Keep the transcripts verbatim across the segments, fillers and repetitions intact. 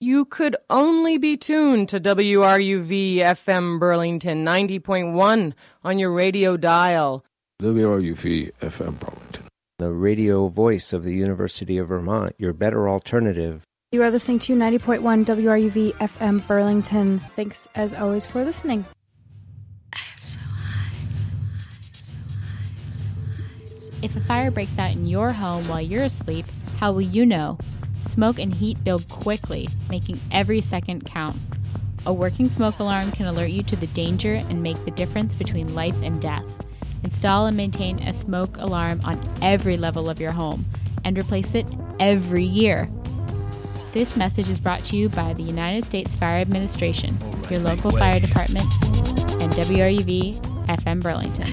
you could only be tuned to W R U V F M Burlington ninety point one on your radio dial. W R U V F M Burlington, the radio voice of the University of Vermont, your better alternative. You are listening to ninety point one W R U V F M Burlington. Thanks, as always, for listening. If a fire breaks out in your home while you're asleep, how will you know? Smoke and heat build quickly, making every second count. A working smoke alarm can alert you to the danger and make the difference between life and death. Install and maintain a smoke alarm on every level of your home, and replace it every year. This message is brought to you by the United States Fire Administration, right, your local fire department, and W R U V F M Burlington.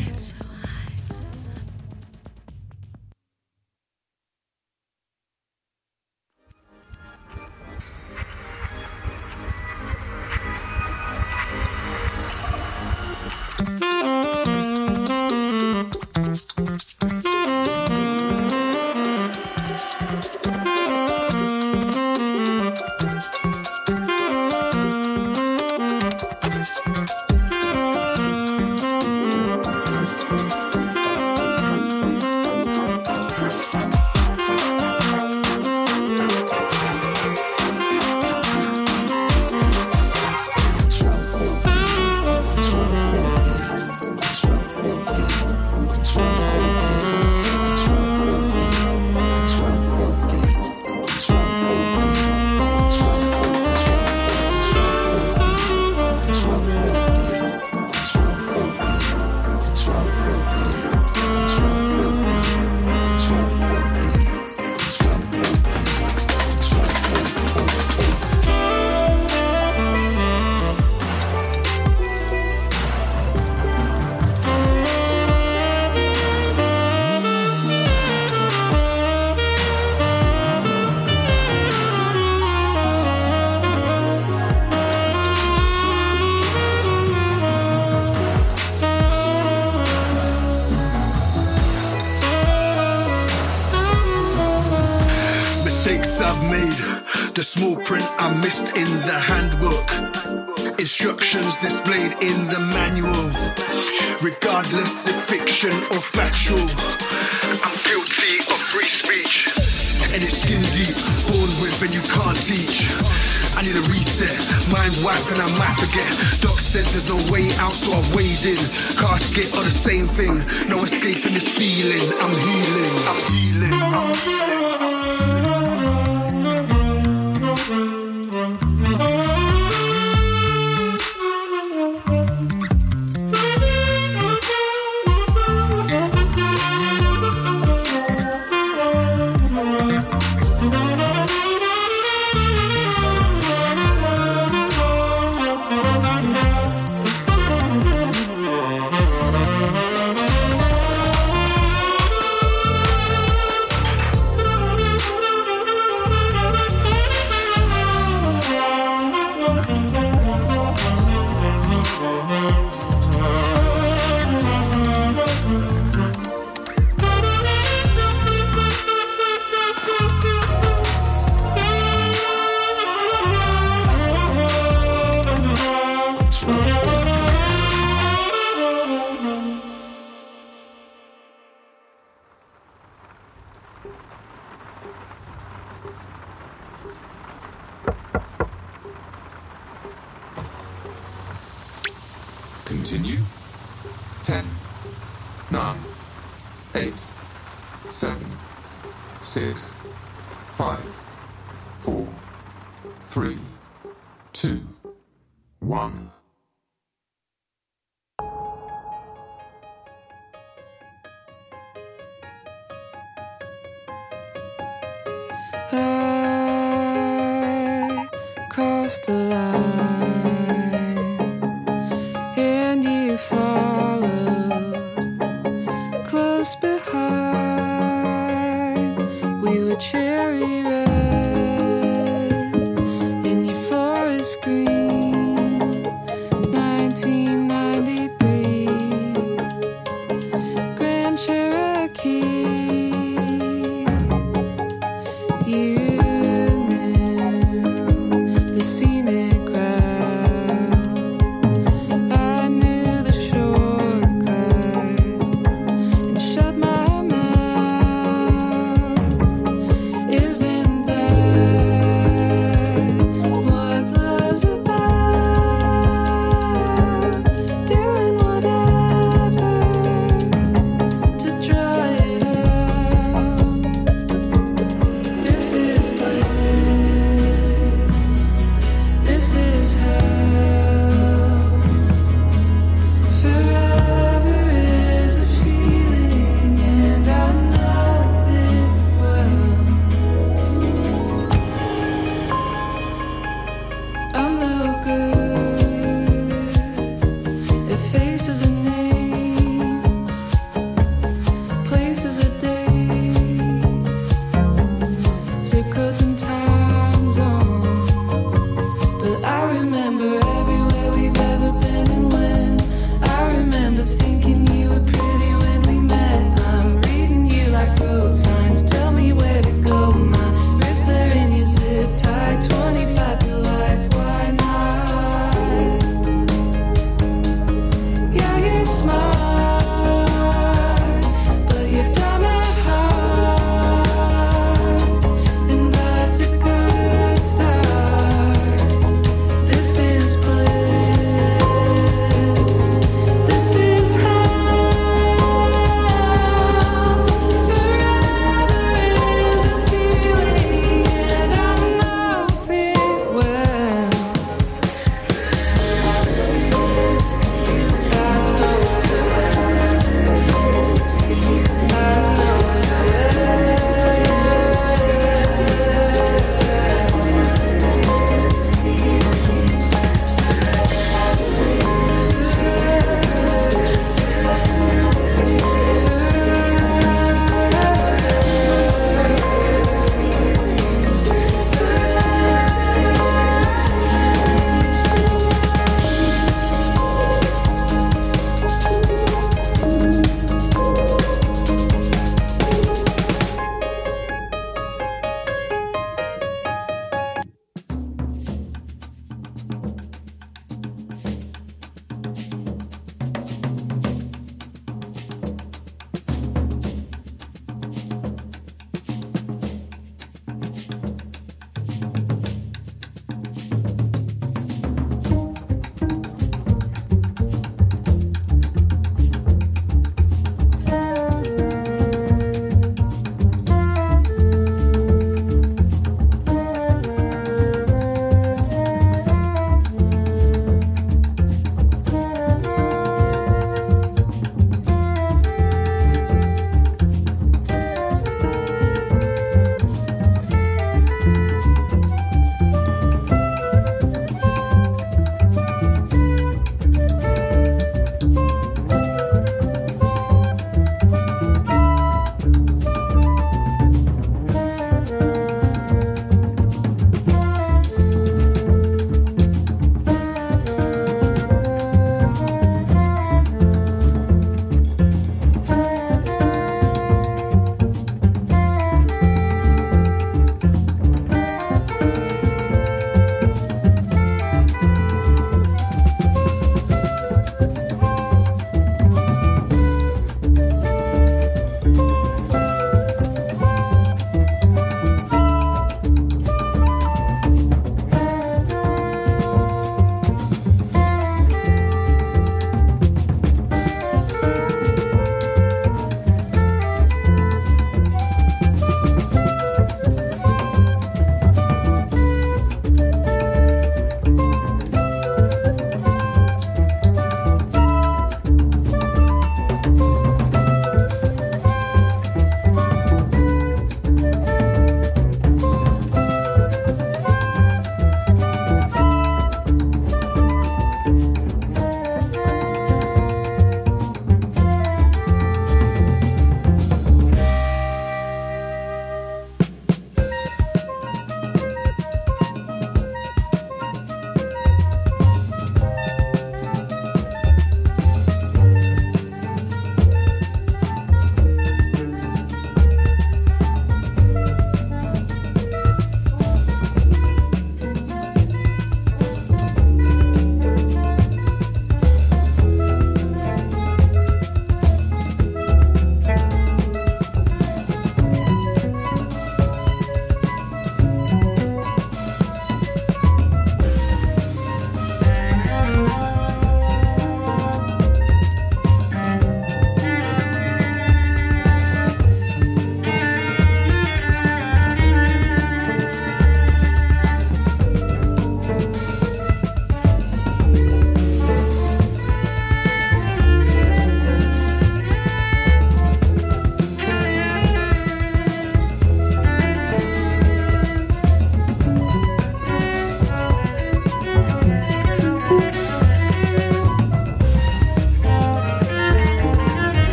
The small print I missed in the handbook, instructions displayed in the manual, regardless if fiction or factual. I'm guilty of free speech, and it's skin deep, born with and you can't teach. I need a reset, mind wipe and I might forget. Doc said there's no way out, so I waded. Casket are the same thing, no escaping this feeling. I'm healing, I'm healing, I'm healing. Continue. Ten, nine, eight, seven, six, five, four, three, two, one. I crossed the line and you followed close behind. We were cherry red in your forest green. Nineteen ninety-three Grand Cherokee. You knew the scenic route. I knew the shortcut and shut my mouth. Isn't that what love's about? Doing whatever to dry it out. This is bliss. This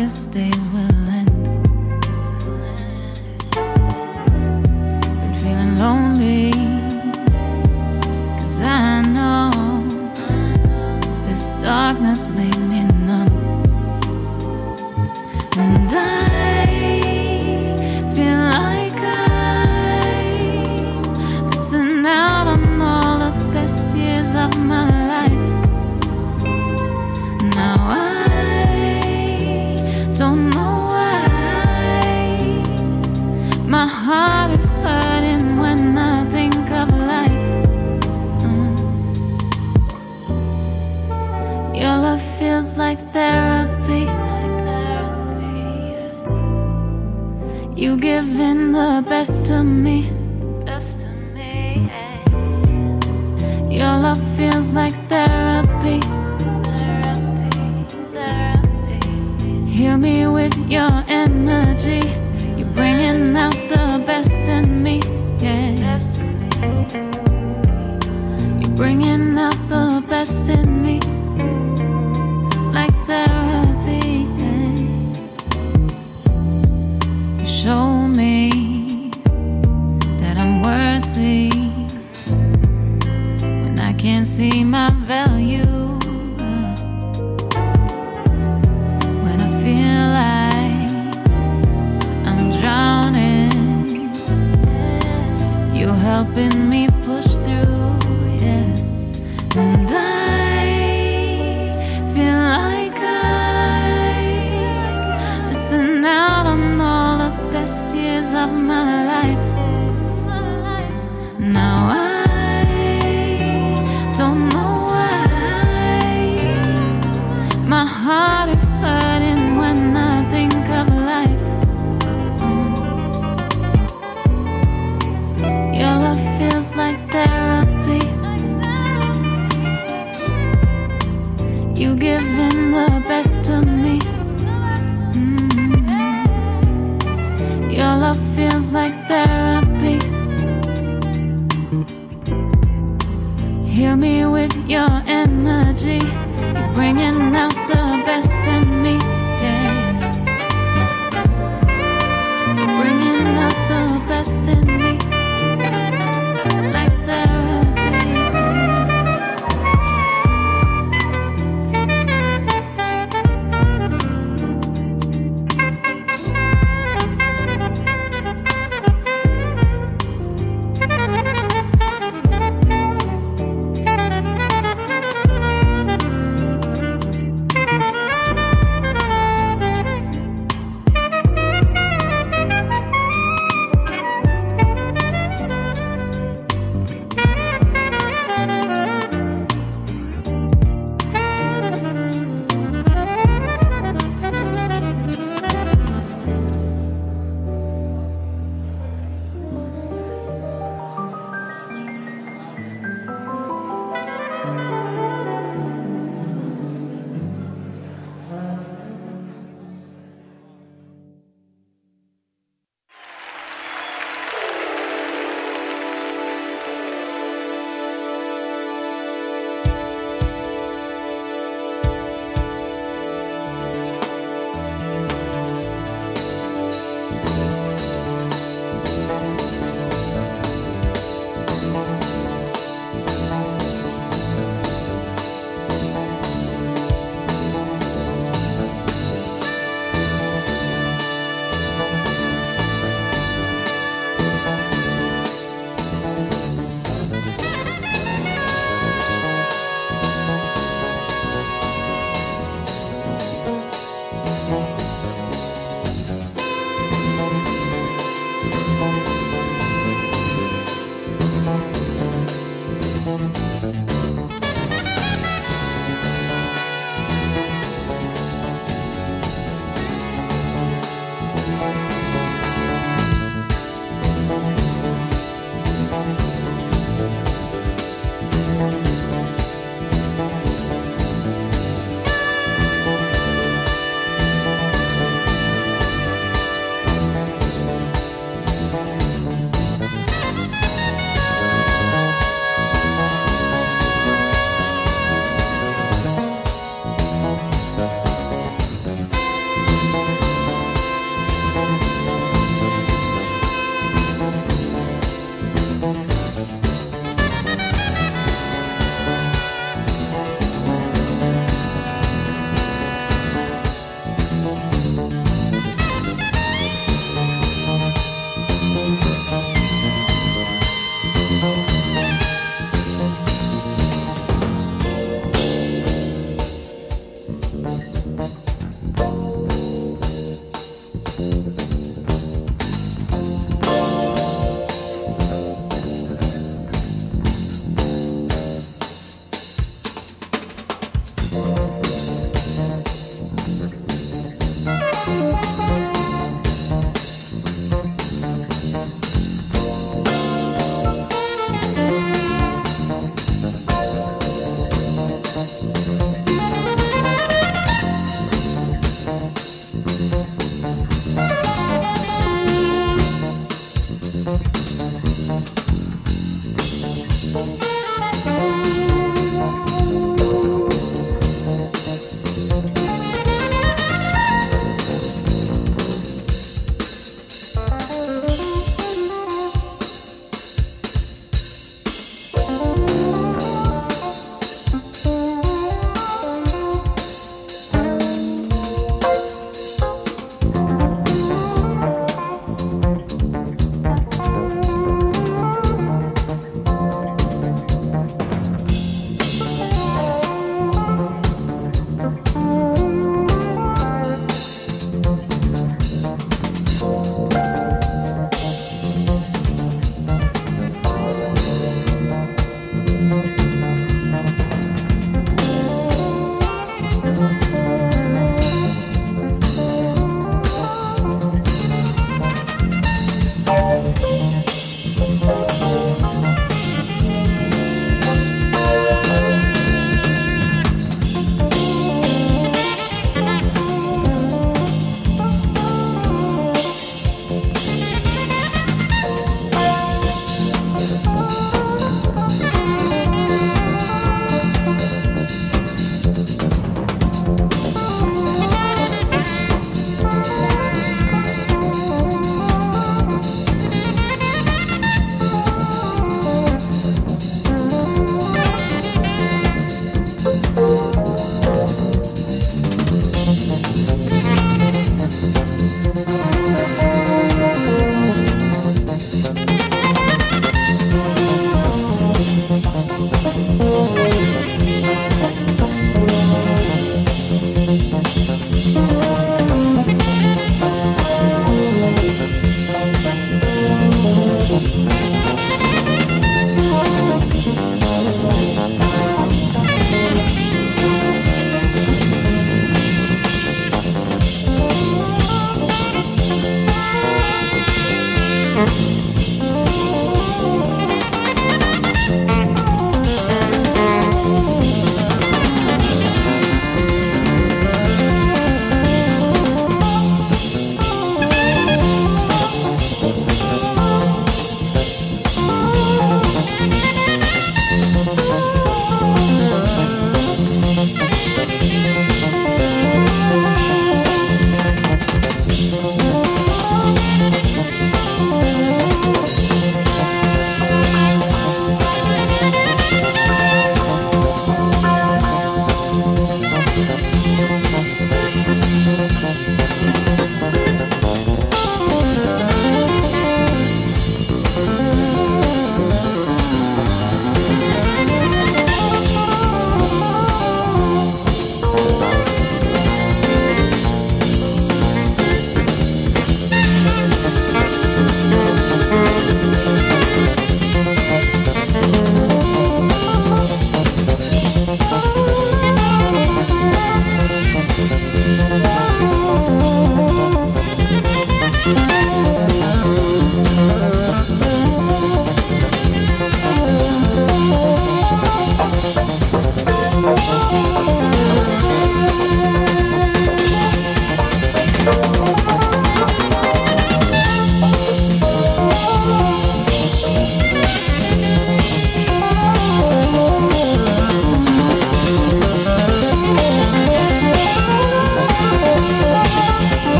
darkest days will end. Been feeling lonely, 'cause I know this darkness made me numb. And I feel like I'm missing out on all the best years of my life. Now I don't know why my heart is hurting when I think of life. Mm. Your love feels like therapy. You giving the best to me. Your love feels like therapy. Heal me with your energy. You're bringing out the best in me, yeah. You're bringing out the best in me, like therapy, yeah. You show me that I'm worthy when I can't see my value. Helping me push through, yeah. And I feel like I'm missing out on all the best years of my life. Now I don't know why my heart is hurting when I think of life. Your love feels like therapy. You giving the best to me. Mm-hmm. Your love feels like therapy. Heal me with your energy. You're bringing out the best in me, yeah. You're bringing out the best in me. Bye.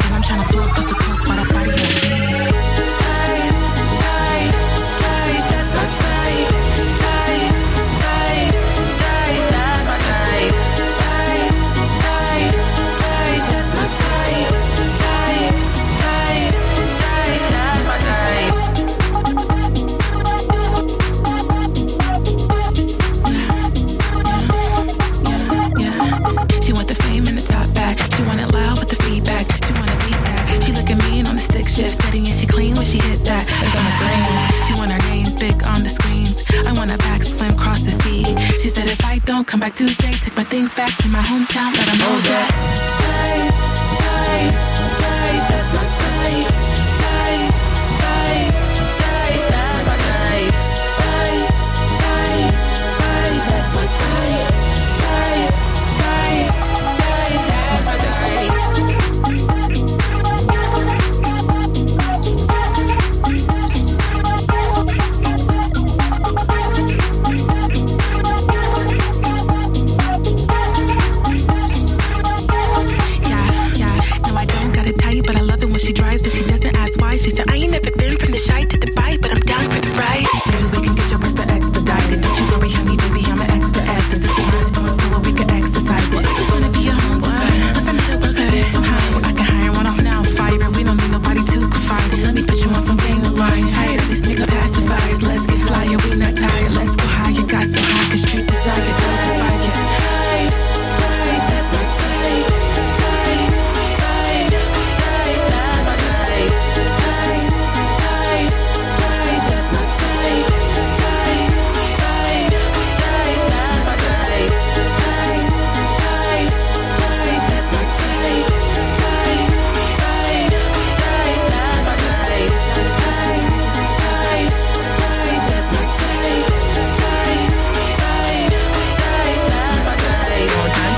that I'm trying to float coast to coast while that body on me. Tight, tight, tight, that's my type. Tight, tight, tight, that's my type. Tight, tight, tight, that's my type. Tight, tight, tight, that's my type. She want the fame and the top back. She want it loud with the feedback. She want to beat that. She look at me and on the stick shift, steady and she clean when she hit that. Like on the green. She want her name big on the screens. I want a back swim cross the sea. She said if I don't come back Tuesday, take my things back to my hometown. Let them know that. Tight, tight, tight, that's my type. Tight, tight, tight, that's my type. Tight, tight, tight, that's my type. Tight, tight, tight, that's my type. Yeah, yeah, no, I don't got it tight, but I love it when she drives and she doesn't ask why. She said, I ain't never been from the shy to Dubai, but I'm down for the ride. Maybe we can get your breast expedited. Don't you worry, honey, baby, I'm an expert at this. If your mind's feeling slow, we can exercise it. I just wanna be your humble side. What's another website somehow? I can hire one off now, fire it. We don't need nobody to confide in. Let me put you on some gang of line. Tired of these pick up pacifiers. Let's get flyer, we not tired. Let's go high, you got so high, cause street desire does if I get tight, tight, that's my type. Tight, tight, tight, that's my type. Tight, tight, tight, that's my type. Tight, tight, tight, that's my type. Tight, tight, tight, that's my type. Tight, tight, tight, that's my type. Tight, tight, tight, that's my type. Tight, tight, tight, that's my type. One time.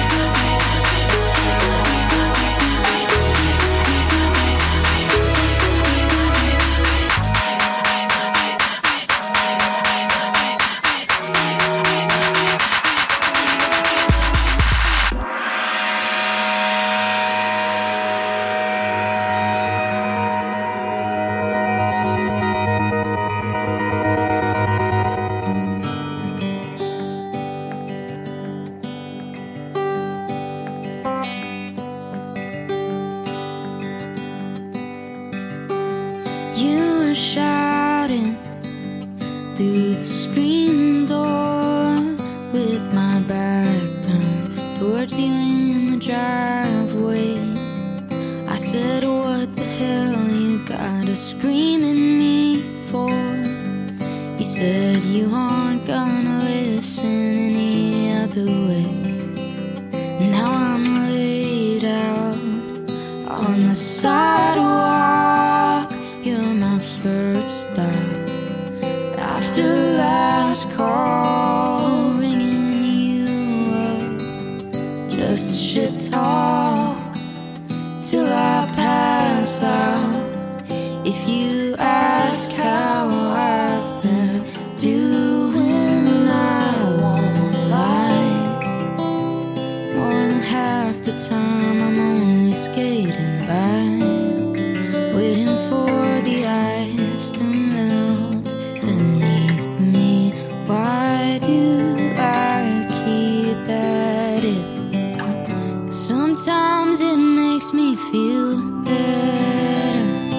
You were shouting through the screen door with my back turned towards you in the driveway. I said, what the hell you gotta scream at me for? You said you aren't gonna listen any other way. Now I'm laid out on the sidewalk. You're my first stop after last call, ringing you up just to shit talk till I pass out. If you ask how I've been doing, I won't lie. More than half the time I'm only skating by, waiting for the ice to melt beneath me. Why do I keep at it? Sometimes it makes me feel better.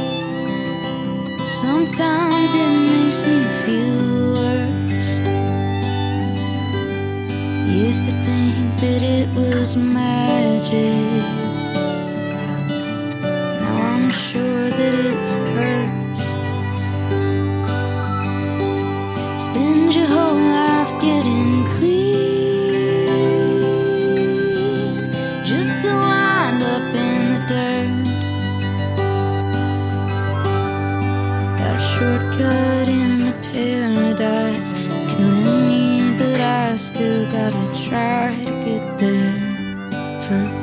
Sometimes it makes me feel worse. Used to think that it was magic. Now I'm sure that it's a curse. Spend your whole life getting clean just to wind up in the dirt. Got a shortcut into paradise. It's killing me, but I still gotta try to get there first.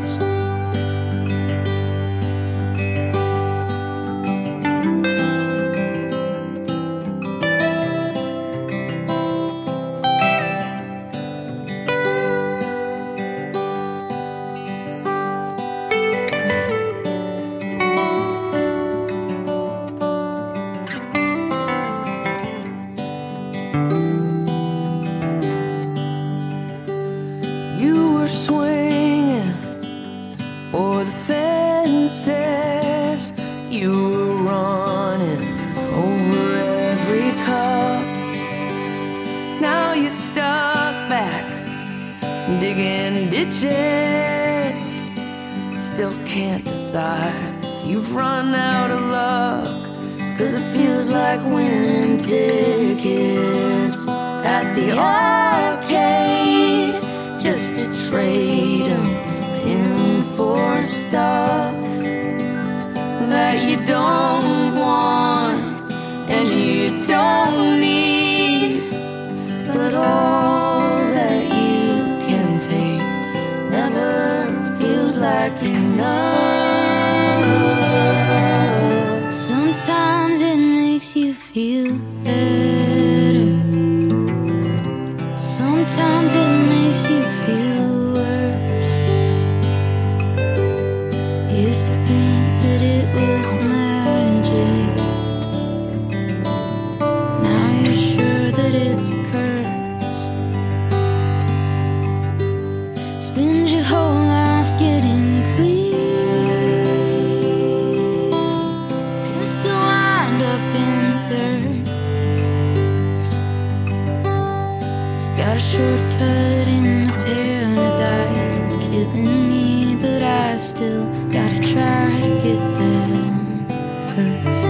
You were running over every cup. Now you're stuck back digging ditches. Still can't decide if you've run out of luck, 'cause it feels like winning tickets at the arcade, just to trade them in for stuff that you don't want and you don't need, but all that you can take never feels like enough. Sometimes it makes you feel better, sometimes it makes you feel worse. Used to think that it was magic, now you're sure that it's a curse. Spend your whole life getting clean, just to wind up in the dirt. Got a shortcut into paradise, it's killing me, but I still gotta try to get there first.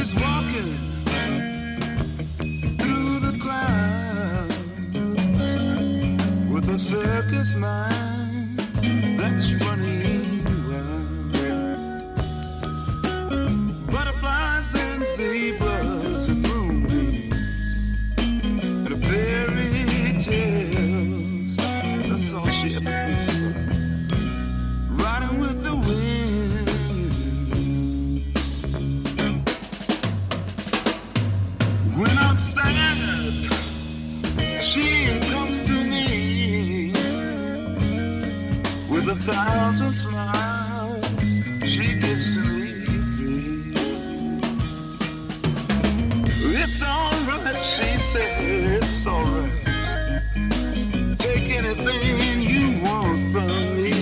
She's walking through the clouds with a circus mind that's running wild. Butterflies and zebras and moonbeams and a fairy tales. That's all she ever thinks of. Riding with the wind. When I'm sad, she comes to me with a thousand smiles she gives to me free. It's alright, she said, it's alright. Take anything you want from me.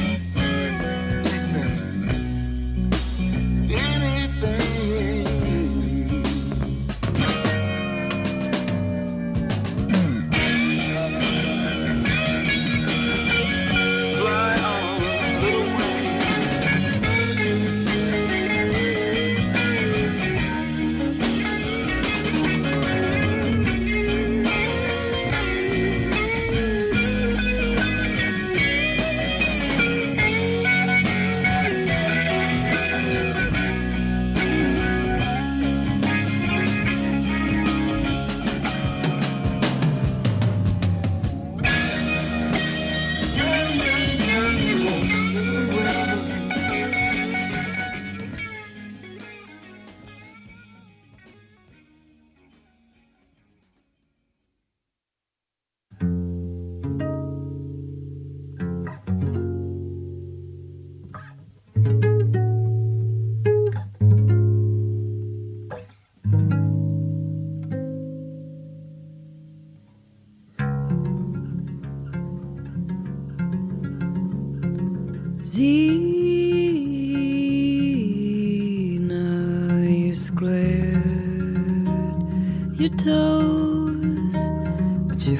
Zena, you squared your toes, but your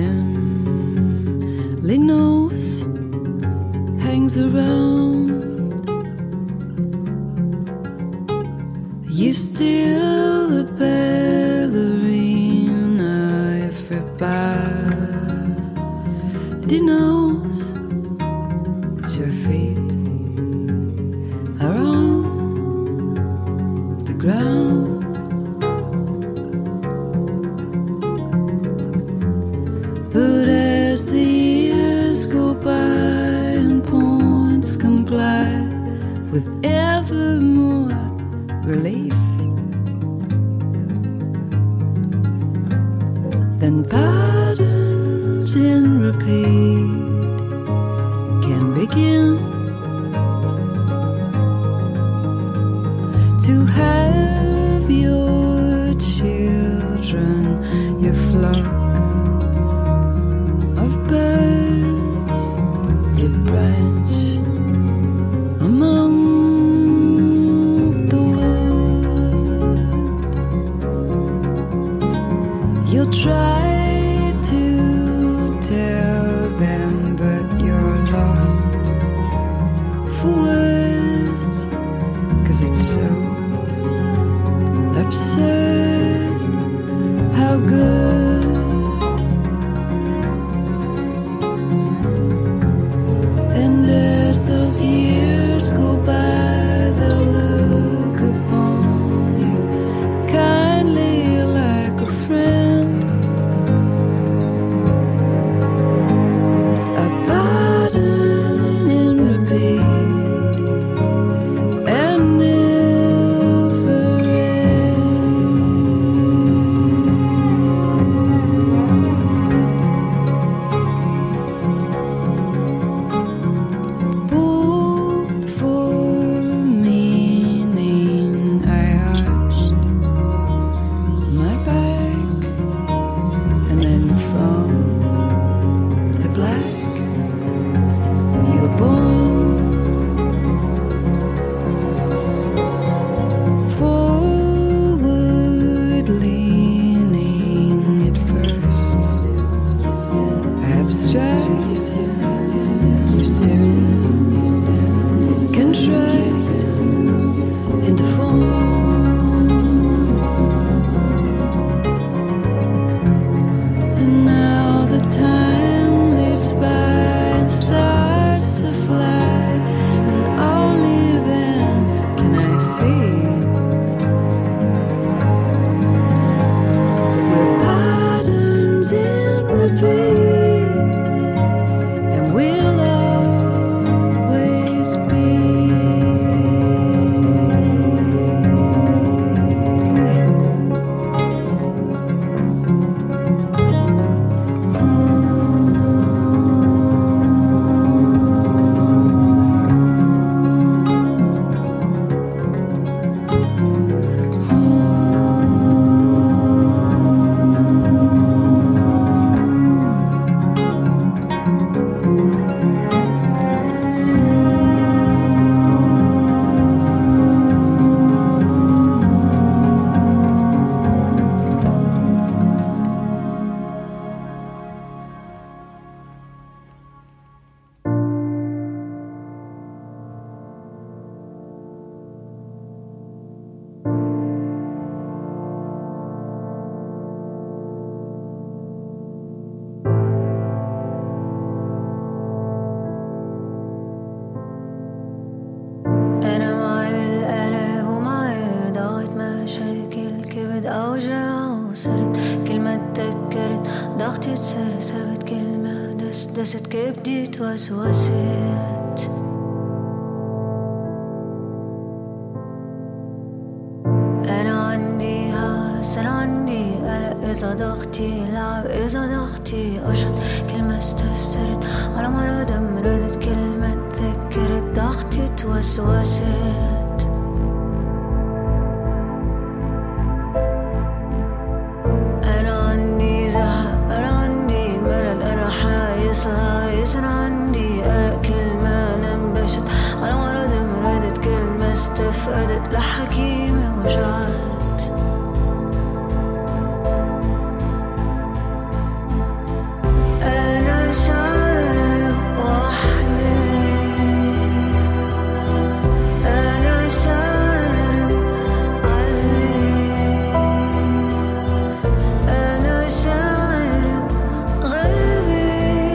family nose hangs around. You still a ballerina, everybody knows that your feet are on the ground. But as the years go by and points comply with ever more relief, then patterns in repeat can begin to have your children, your flock of birds, your branch among the wood. You'll try to tell them, but you're lost for words, 'cause it's so absurd how good ضغطي تصير ثابت كلمة دست دست كبدي توسوست أنا عندي هاس أنا عندي قلق إذا ضغطي لعب إذا ضغطي أشط كلمة استفسرت على مرض مرضت كلمة تذكرت ضغطي توسوست حايس أنا عندي قلق كلمة ننبشت على مرض مرضت كلمة استفقدت لحكيمة وجعت أنا شارب وحدي أنا شارب عزلي أنا شارب غربي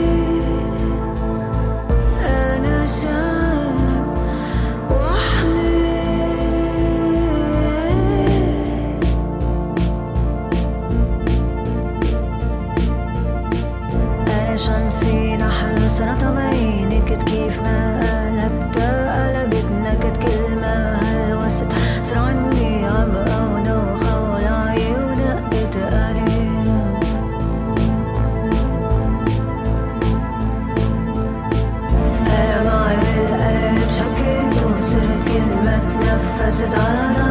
نسينا حسرة بينك كيف ما قلبتها قلبت نكت كلمة هالوسط صار عندي عبقى ودوخة ولاعي ودقت قلب أنا معي بالقلب شكيت وصرت كلمة تنفست على